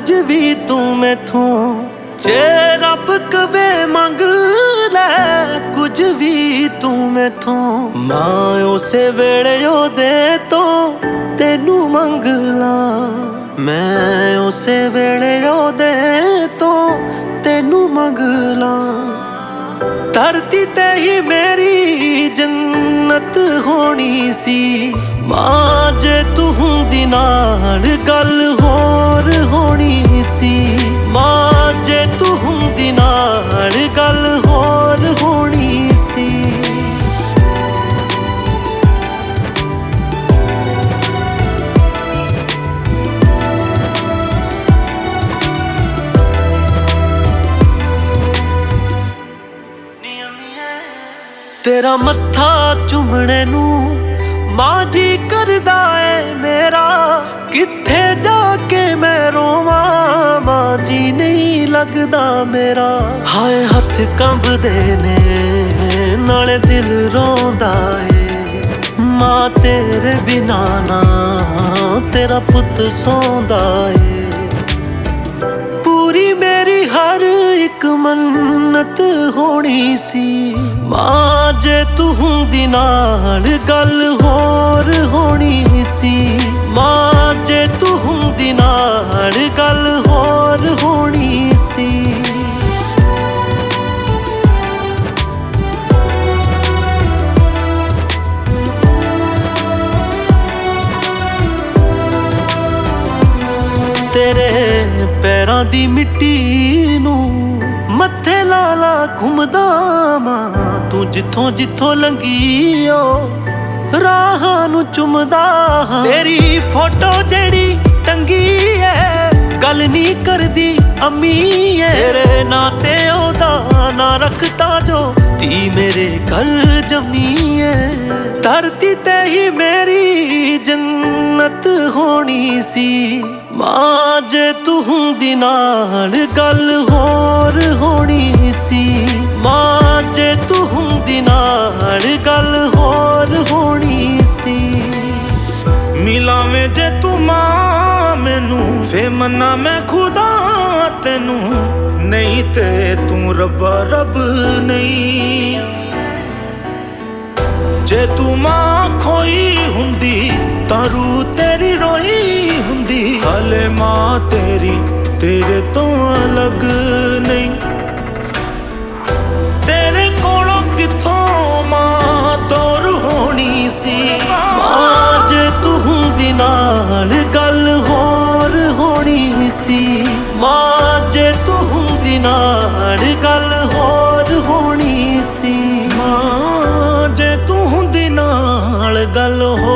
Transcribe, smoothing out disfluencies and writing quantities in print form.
कुछ भी तू मैथों जे रब कवे मंग ले कुछ भी तू मैथों मां उसे वेले ओदे तो तेनू मंग ला मैं उसे वेले ओदे तो तेनू मंग ला धरती ते ही मेरी जन्नत होनी सी मां जे तू हुंदी नाल गल होर होनी सी मां जे तू हुंदी नाल गल होर होनी सी। तेरा मत्था चुमने नू मां जी करदा है मेरा किथे जाके मैं रोवां मां जी नहीं लगदा मेरा हाय हथ कंबदे ने नाले दिल रोंदा है मां तेरे बिना ना तेरा पुत सौंदा है पूरी मेरी हर एक मन्नत होनी सी मां जे तू हुंदी नाल गल होर होनी सी मां जे तू हुंदी नाल गल होर होनी सी। तेरे पैरां दी मिट्टी नू मत्थे लाला घुमदा मां तू जिथों जिथों लंघी ओ राहां नू चुमदा तेरी फोटो जेड़ी टंगी है गल नी करदी अम्मी है तेरे ना ते ओदा ना रखता जो धी मेरे घर जमी है धरती ते ही मेरी जन्नत होनी सी मां जे तू हुंदी नाल गल होर होनी सी मां जे तू हुंदी नाल गल होर होनी सी। मिलावें जे तू मां मैनू फे मन्ना मैं खुदा तेनू नहीं ते तू रब्बा रब नहीं जे तू मां खोई हुंदी तां रूह तेरी रोई हुंदी हाले मां तेरी तेरे तो अलग नहीं तेरे कोलों किथों मां तोर होनी सी मां जे तू हुंदी नाल गल होर होनी सी मां जे तू हुंदी नाल गल होर होनी सी मां जे तू हुंदी नाल गल हो